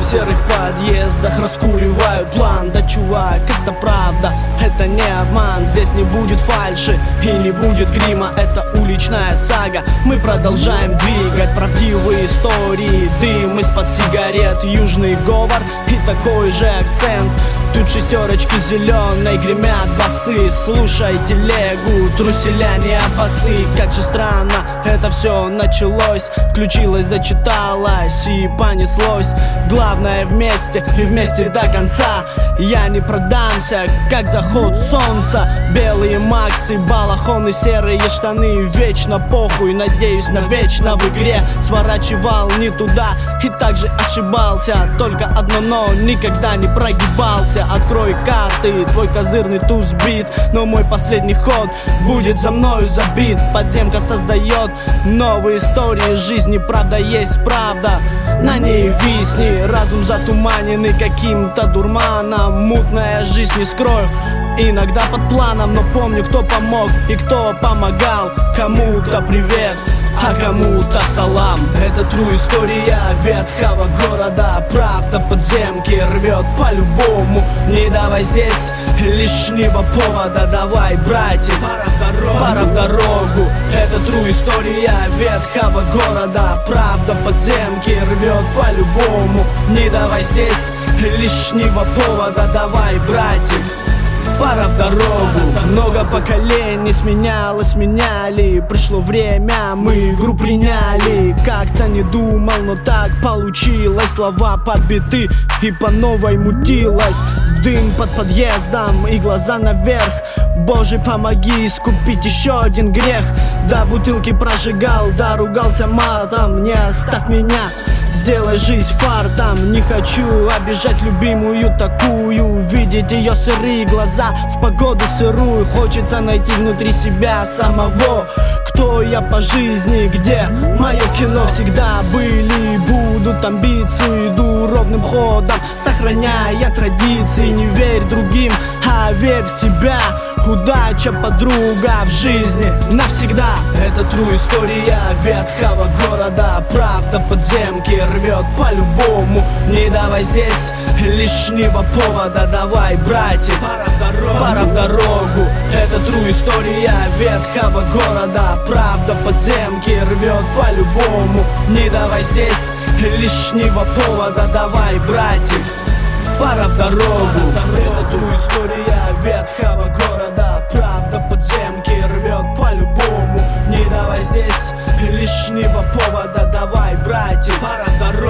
В серых подъездах раскуривают план. Да, чувак, это правда, это не обман. Здесь не будет фальши и не будет грима. Это уличная сага, мы продолжаем двигать правдивые истории. Дым из-под сигарет, южный говор и такой же акцент. Тут шестерочки зеленой гремят басы. Слушай телегу, труселя не опасы. Как же странно это все началось. Включилось, зачиталось и понеслось. Главное вместе и вместе до конца. Я не продамся, как заход солнца. Белые максы, балахон и серые штаны. Вечно похуй, надеюсь на вечно в игре. Сворачивал не туда и также ошибался. Только одно но, никогда не прогибался. Открой карты, твой козырный туз бит. Но мой последний ход будет за мною забит. Подземка создает новые истории жизни. Правда есть правда, на ней висни. Разум затуманенный каким-то дурманом. Мутная жизнь не скрою, иногда под планом. Но помню, кто помог и кто помогал. Кому-то привет, а кому-то салам. Это true история ветхого города. Правда подземки рвет по-любому. Не давай здесь лишнего повода. Давай, братья, пора в дорогу. Это true история ветхого города. Правда подземки рвет по-любому. Не давай здесь лишнего повода. Давай, братья, пора в дорогу. Много поколений сменялось, меняли. Пришло время, мы игру приняли. Как-то не думал, но так получилось. Слова подбиты и по новой мутилось. Дым под подъездом и глаза наверх. Боже, помоги искупить еще один грех. До бутылки прожигал, да ругался матом. Не оставь меня, сделай жизнь фартом. Не хочу обижать любимую такую. Видеть ее сырые глаза в погоду сырую. Хочется найти внутри себя самого. Кто я по жизни, где мое кино? Всегда были и будут амбиции. Иду ровным ходом, сохраняя традиции. Не верь другим, а верь в себя. Удача, подруга в жизни навсегда. Это true история ветхого города. Правда подземки рвет по-любому. Не давай здесь лишнего повода. Давай, братья, пора в дорогу. Это true история ветхого города. Правда подземки рвет по-любому. Не давай здесь лишнего повода. Давай, братья, пора в дорогу. Это true история ветхого города. Правда подземки рвет по-любому. Не давай здесь лишнего повода. Давай, братья, пора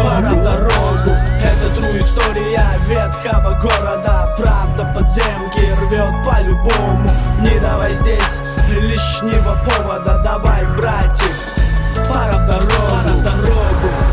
в дорогу. Это true история ветхого города. Правда подземки рвет по-любому. Не давай здесь лишнего повода. Давай, братья, пора в дорогу.